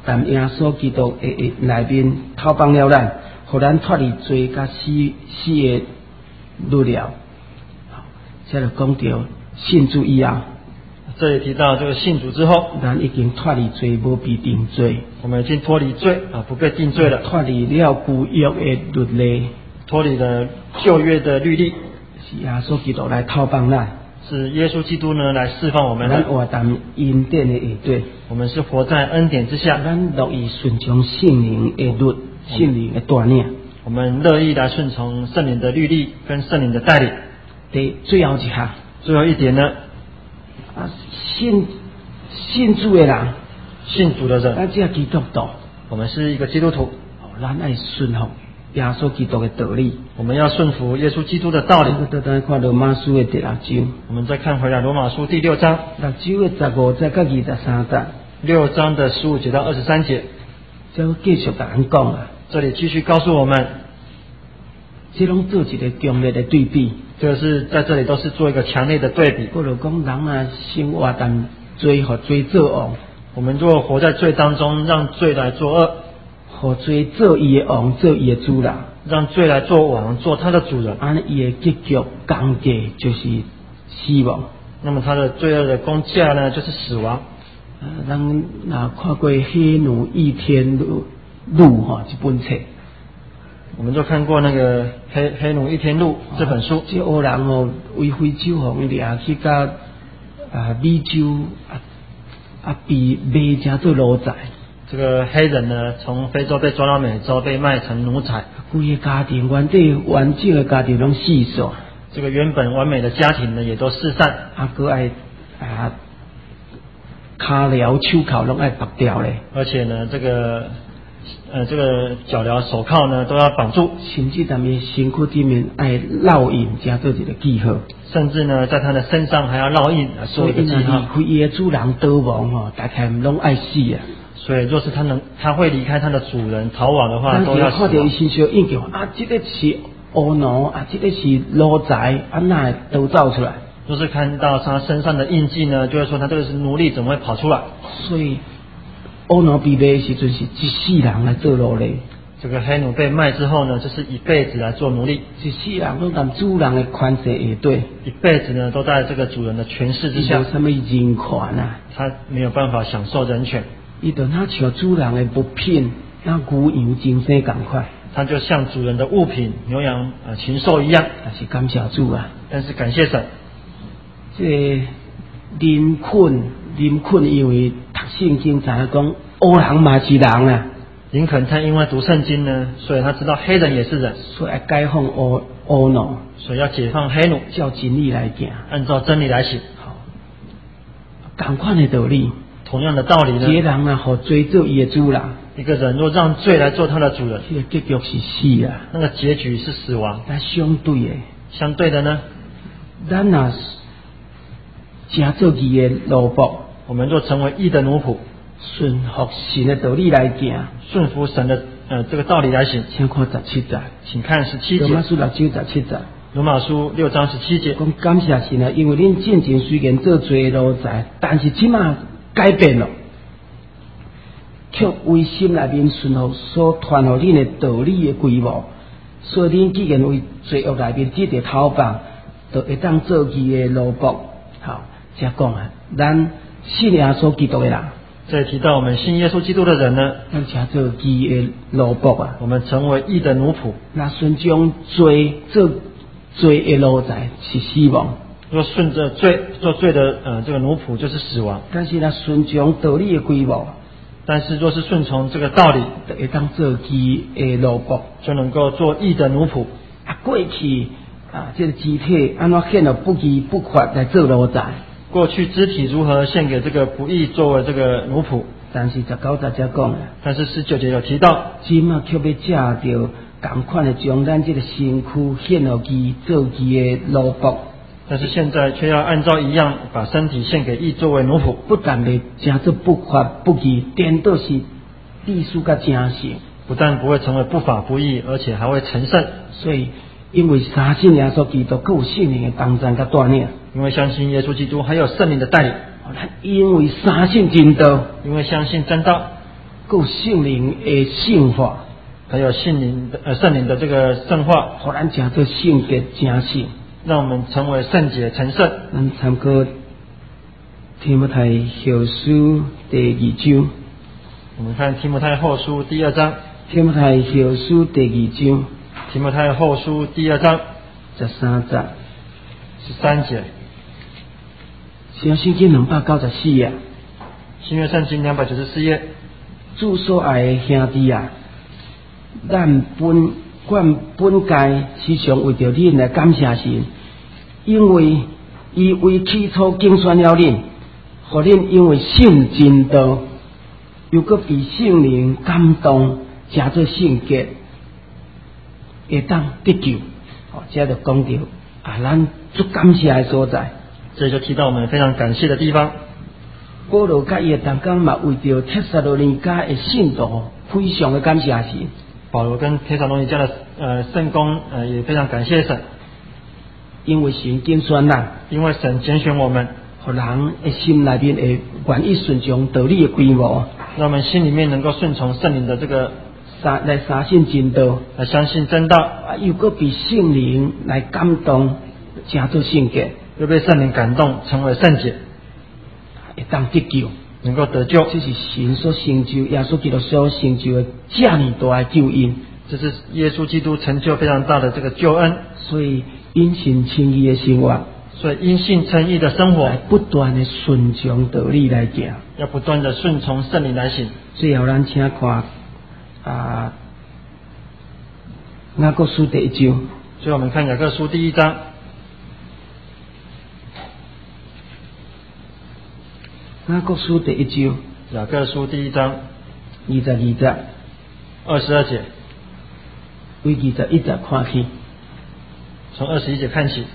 但耶稣基督诶内面透放了咱，互咱脱离罪甲死死诶律了。这就讲到信主以后， 这里提到这个信主之后， 咱已经脱离罪，无被定罪。 我们已经脱离罪啊，不被定罪了， 脱离了旧约诶律例， 脱离了旧约的律例， 是耶稣基督来透放咱。 是耶稣基督呢来释放我们咱的。 活在恩典的下底， 我们是活在恩典之下， 咱乐意顺从圣灵的律、圣灵的带领。 我们乐意来顺从圣灵的律例跟圣灵的带领。 第最后一项， 最后一点呢， 啊，信信主的人， 信主的人， 咱这基督徒， 我们是一个基督徒， 哦，咱爱顺服耶稣基督的道理。 我们要顺服耶稣基督的道理。 这个咱看罗马书的第六章， 我们再看回来罗马书第六章， 六章的十五节到二十三节， 六章的十五节到二十三节， 这个继续甲咱讲啊， 这里继续告诉我们， 这拢做一个强烈的对比。 这个是在这里都是做一个强烈的对比。 或者讲人啊，生活但罪和罪作王， 我们若活在罪当中，让罪来作恶， 和罪做伊的王，做伊的主人， 让罪来做王，做他的主人， 安伊的结局工价就是死亡。 那么他的罪恶的工价呢，就是死亡。 呃，咱若看过《黑奴一天路》路哈这本册， 我们就看过那个黑黑奴一天路这本书， 这黑人哦，为非洲方掠去甲啊美洲啊啊被卖成做奴才。 这个黑人呢，从非洲被抓到美洲，被卖成奴才。 规个家庭原底完整的家庭拢死煞， 这个原本完美的家庭呢，也都四散。 啊，佮爱啊骹镣手铐拢爱拔掉咧。 而且呢，这个呃这个脚镣手铐呢都要绑住， 甚至咱们身躯顶面爱烙印，加做一个记号。 甚至呢，在他的身上还要烙印来做一个记号。 所以离开伊的主人逃亡吼，大概拢爱死啊。 所以，若是他能，他会离开他的主人逃亡的话，都要死亡。 看到伊身上印记啊，这个是恶奴啊，这个是奴才，啊，哪会逃走出来？ 若是看到他身上的印记呢，就会说他这个是奴隶，怎么会跑出来？ 所以，恶奴被卖的时阵是一世人来做奴隶。 这个黑奴被卖之后呢，就是一辈子来做奴隶， 一世人都当主人的权势下对， 一辈子呢都在这个主人的权势之下。 有什么人权啊？ 他没有办法享受人权。 伊就那像主人的物品，那牛羊精生共款。 他就像主人的物品、牛羊呃禽兽一样。 但是感谢主啊！ 但是感谢神， 这林肯，林肯因为读圣经，知影讲黑人嘛是人啊。 林肯他因为读圣经呢，所以他知道黑人也是人， 所以要解放黑黑奴， 所以要解放黑奴， 照真理来行， 按照真理来行。 好，同款的道理。 同样的道理呢， 一个人啊，互罪做伊的主人， 一个人若让罪来做他的主人， 这个结局是死啊。 那个结局是死亡。 但相对的， 相对的呢， 咱若真做伊的奴仆， 我们若成为义的奴仆， 顺服神的道理来行， 顺服神的呃这个道理来行。 请看十七节， 请看十七节， 罗马书六章十七节。 罗马书六章十七节， 讲感谢神啊，因为恁进前虽然做罪的奴才，但是即马改变了，却为心内面顺服所传互恁的道理的规模，所以恁既然为罪恶内面只得逃放，就会当做伊的奴仆。好，才讲啊，咱信耶稣基督的人， 这里提到我们信耶稣基督的人呢， 咱才做伊的奴仆啊。 我们成为义的奴仆。 那顺将罪做罪的奴才是死亡。 若顺着罪做罪的呃这个奴仆就是死亡， 但是呢，顺从道理的规模， 但是若是顺从这个道理， 就会当做伊的奴仆， 就能够做义的奴仆。 啊，过去啊，这个肢体安怎显得不义不法来做奴才？ 过去肢体如何献给这个不义作为这个奴仆？ 但是十九节才讲啊， 但是十九节有提到， 今啊却要借着同款的将咱这个身躯献予伊做伊的奴仆。 但是现在却要按照一样把身体献给义作为奴仆， 不但未成做不法不义，颠倒是历史甲正常。 不但不会成为不法不义，而且还会成圣。 所以，因为相信耶稣基督，佮有圣灵的同在甲带领。 因为相信耶稣基督，还有圣灵的带领。 咱因为相信真道， 因为相信真道， 够圣灵的圣化， 还有圣灵的呃圣灵的这个圣化， 互咱成做圣洁正圣， 让我们成为圣洁成圣。 咱参考提摩太后书第二章， 我们看提摩太后书第二章， 提摩太后书第二章， 提摩太后书第二章十三节， 十三节， 新约圣经两百九十四页， 新约圣经两百九十四页。 主所爱的兄弟啊，咱本阮本该时常为着恁来感谢神，因为伊为起初竞选了恁，互恁因为信真道，又搁被圣灵感动，成做圣洁，会当得救。哦，这就讲到啊，咱足感谢的所在。 这就提到我们非常感谢的地方。 保罗甲伊的同工嘛，为着帖撒罗尼迦的信徒，非常的感谢神。 保罗跟帖撒罗尼迦的呃圣工呃也非常感谢神， 因为神拣选咱， 因为神拣选我们， 互人的心内面会愿意顺从道理的规模， 让我们心里面能够顺从圣灵的这个相来相信真道， 来相信真道， 啊，又搁被圣灵来感动，成做圣洁， 又被圣灵感动，成为圣洁， 会当得救， 能够得救。 这是神所成就，耶稣基督所成就的这么大的救恩。 这是耶稣基督成就非常大的这个救恩， 所以因信称义的生活， 所以因信称义的生活， 不断的顺从道理来行， 要不断的顺从圣灵来行。 最后咱请看啊，雅各书第一章。 所以我们看雅各书第一章， 雅各书第一章， 雅各书第一章二十二节， 二十二节， 为二十一节看起。 从二十一节看起。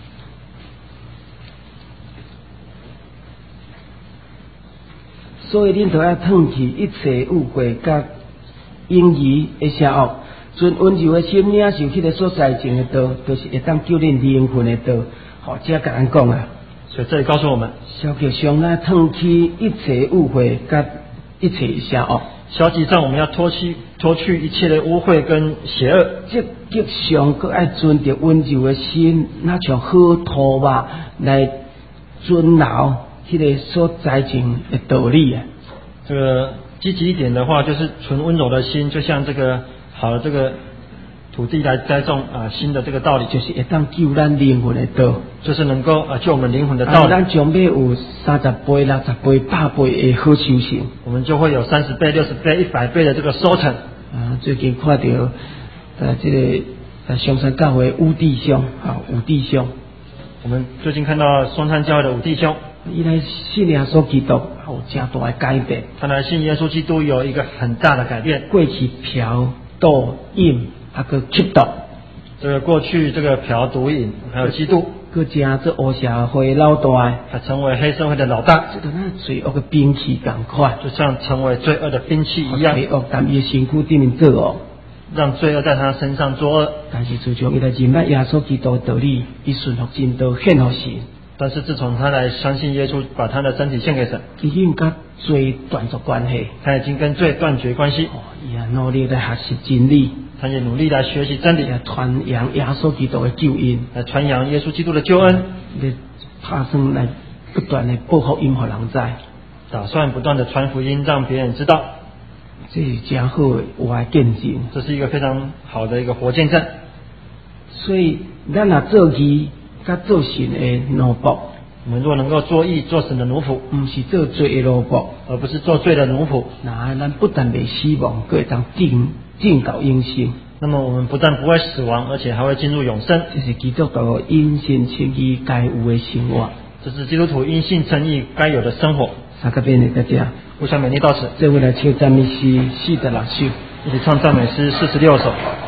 所以恁都要褪去一切误会甲隐喻的邪恶，存温柔的心领受迄个所在前的道，就是会当救恁灵魂的道。好，这甲咱讲啊。 所以这里告诉我们， 消极上来褪去一切误会甲一切邪恶。 消极上我们要脱去脱去一切的污秽跟邪恶。 积极上搁爱存着温柔的心，那像好土吧来遵牢迄个所栽种的道理啊。 这个积极一点的话，就是纯温柔的心，就像这个好的这个土地来栽种啊新的这个道理， 就是会当救咱灵魂的道， 就是能够啊救我们灵魂的道理。 啊、咱将要有三十倍、六十倍、百倍的好收成， 我们就会有三十倍、六十倍、一百倍的这个收成。 啊，最近看到呃这个呃香山教会吴弟兄啊，吴弟兄， 我们最近看到松山教会的吴弟兄， 伊来信耶稣基督有真大的改变， 他来信耶稣基督有一个很大的改变。 过去嫖赌饮啊个吸毒， 这个过去这个嫖毒瘾还有吸毒， 佮真做黑社会老大， 他成为黑社会的老大， 这个那罪恶的兵器同款， 就像成为罪恶的兵器一样， 罪恶在伊的身躯顶面做恶， 让罪恶在他身上作恶。 但是自从伊来认识耶稣基督的道理，伊顺服真道，献互神。 但是自从他来相信耶稣，把他的身体献给神， 已经甲罪断绝关系， 他已经跟罪断绝关系。 哦，伊也努力来学习真理， 他也努力来学习真理， 来传扬耶稣基督的救恩， 来传扬耶稣基督的救恩， 来拍算来不断的报福音，互人知。 打算不断的传福音，让别人知道。 这是真好的活的见证， 这是一个非常好的一个活见证。 所以咱若做义，甲做神的奴仆， 我们若能够做义，做神的奴仆， 毋是做罪的奴仆， 而不是做罪的奴仆， 那咱不但袂死亡，佫会当进进到永生。 那么我们不但不会死亡，而且还会进入永生。 这是基督徒因信称义该有的生活， 这是基督徒因信称义该有的生活。 三个遍的大家， 互相勉励到此， 这回来唱赞美诗四十六首。 一起唱赞美诗四十六首。